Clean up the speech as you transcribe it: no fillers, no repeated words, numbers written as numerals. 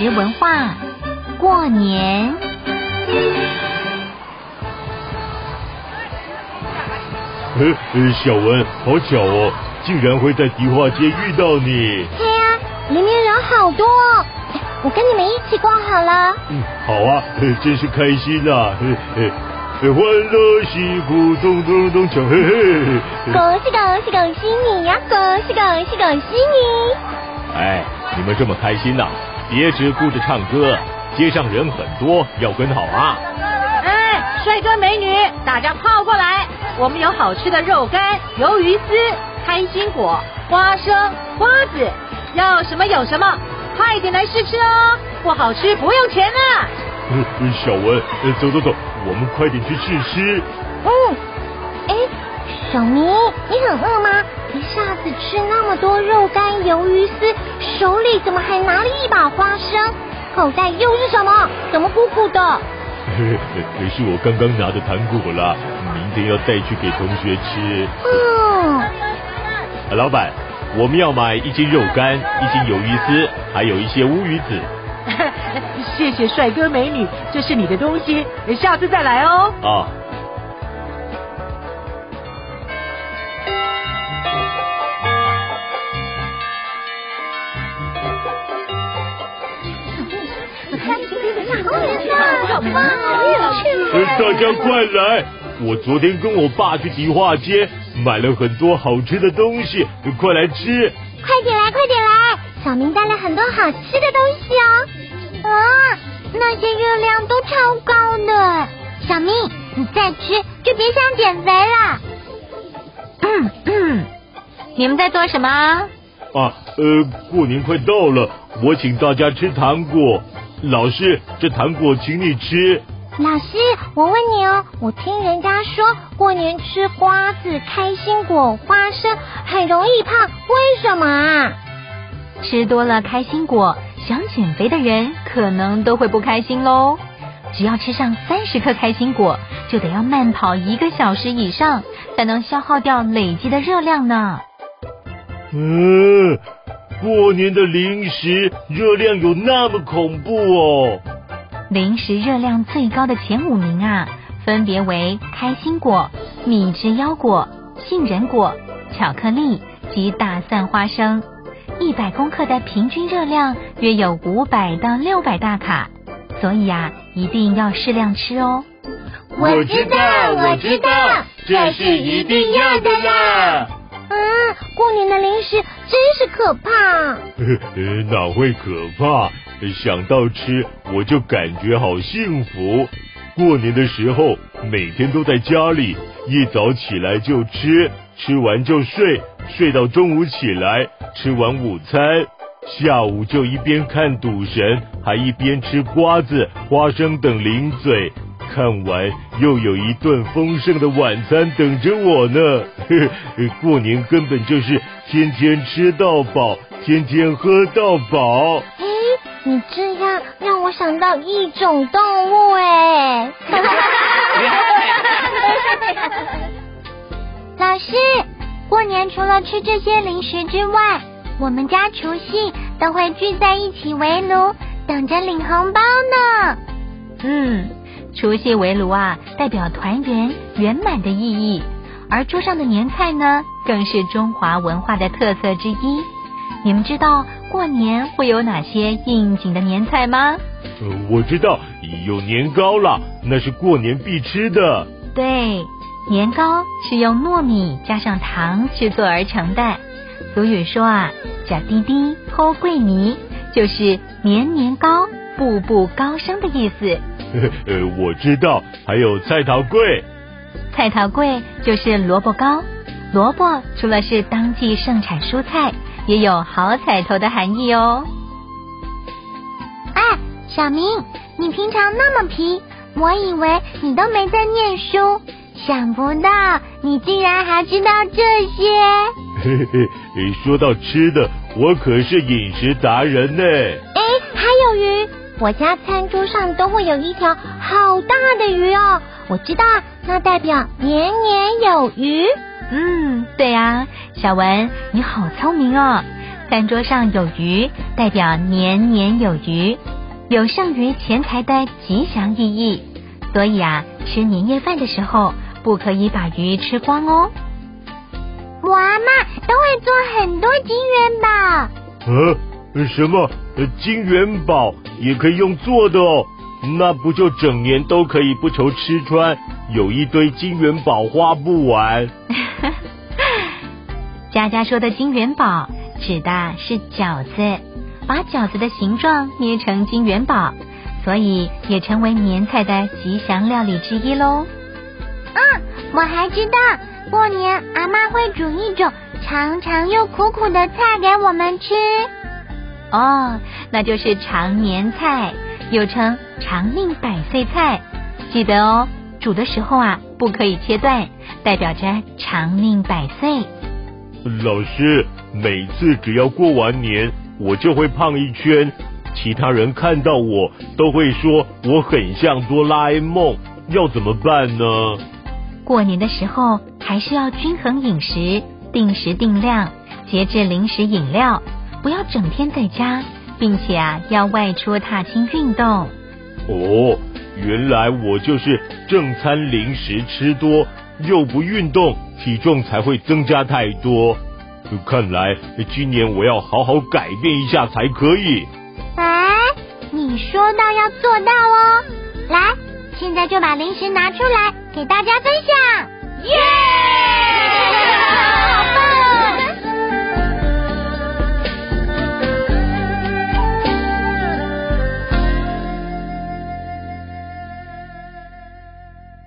食文化，过年。 小文，好巧哦，竟然会在迪化街遇到你。 对啊，里面人好多哦，我跟你们一起逛好了。 好啊，真是开心啊！欢乐喜鼓咚咚咚锵，嘿嘿！ 恭喜恭喜恭喜你呀！恭喜恭喜恭喜你！ 哎，你们这么开心呐，别只顾着唱歌，街上人很多，要跟好啊！ 哎，帅哥美女，大家靠过来，我们有好吃的肉干、鱿鱼丝、开心果、花生、瓜子，要什么有什么，快点来试吃哦！不好吃不用钱啊！ 小文，走走走，我们快点去试吃。 小明，你很饿吗？一下子吃那么多肉干、鱿鱼丝，手里怎么还拿了一把花生？口袋又是什么？怎么鼓鼓的？ 是我刚刚拿的糖果啦，明天要带去给同学吃。 老板，我们要买1斤肉干、1斤鱿鱼丝，还有一些乌鱼子。 谢谢帅哥美女，这是你的东西，下次再来哦。 啊。 大家快来！我昨天跟我爸去迪化街，买了很多好吃的东西，快来吃！ 快点来，快点来！小明带了很多好吃的东西哦。那些热量都超高的。小明，你再吃就别想减肥了。 你们在做什么？ 过年快到了，我请大家吃糖果。老师，这糖果请你吃。 老师，我问你哦，我听人家说过年吃瓜子、开心果、花生很容易胖，为什么啊？ 吃多了开心果，想减肥的人可能都会不开心咯。只要吃上30颗开心果，就得要慢跑1个小时以上，才能消耗掉累积的热量呢。 过年的零食热量有那么恐怖哦？ 零食热量最高的前5名啊，分别为开心果、米汁腰果、杏仁果、巧克力及大蒜花生。100公克的平均热量约有500到600大卡，所以啊，一定要适量吃哦。 我知道，这是一定要的啦。过年的零食真是可怕。 哪会可怕？想到吃我就感觉好幸福。过年的时候每天都在家里，一早起来就吃，吃完就睡，睡到中午起来，吃完午餐，下午就一边看赌神，还一边吃瓜子、花生等零嘴。看完又有一顿丰盛的晚餐等着我呢。过年根本就是天天吃到饱，天天喝到饱。 你这样让我想到一种动物哎。老师，过年除了吃这些零食之外，我们家除夕都会聚在一起围炉，等着领红包呢。 除夕围炉啊，代表团圆圆满的意义，而桌上的年菜呢，更是中华文化的特色之一。你们知道过年会有哪些应景的年菜吗？ 我知道有年糕啦，那是过年必吃的。 对，年糕是用糯米加上糖制作而成的。俗语说啊，假滴滴抠桂米，就是年年高，步步高升的意思。 我知道，还有菜头粿。 菜头粿就是萝卜糕，萝卜除了是当季盛产蔬菜，也有好彩头的含义哦。 小明，你平常那么皮，我以为你都没在念书，想不到你竟然还知道这些。 说到吃的，我可是饮食达人呢。 还有鱼，我家餐桌上都会有一条好大的鱼哦，我知道，那代表年年有余。 对啊，小文你好聪明哦，餐桌上有鱼代表年年有余， 有胜于钱财的吉祥意义，所以啊，吃年夜饭的时候不可以把鱼吃光哦。 我阿嬷都会做很多金元宝。 什么？金元宝也可以用做的哦？那不就整年都可以不愁吃穿，有一堆金元宝花不完？ 佳佳说的金元宝指的是饺子，把饺子的形状捏成金元宝，所以也成为年菜的吉祥料理之一咯。 我还知道过年阿嬷会煮一种长长又苦苦的菜给我们吃。 哦，那就是长年菜，又称长命百岁菜。记得哦，煮的时候啊，不可以切断，代表着长命百岁。 老师，每次只要过完年，我就会胖一圈，其他人看到我都会说我很像哆啦 A 梦，要怎么办呢？ 过年的时候还是要均衡饮食，定时定量，节制零食饮料，不要整天在家，并且啊要外出踏青运动。 哦，原来我就是正餐零食吃多，又不运动，体重才会增加太多。看来今年我要好好改变一下才可以。 你说到要做到哦。来，现在就把零食拿出来给大家分享。耶！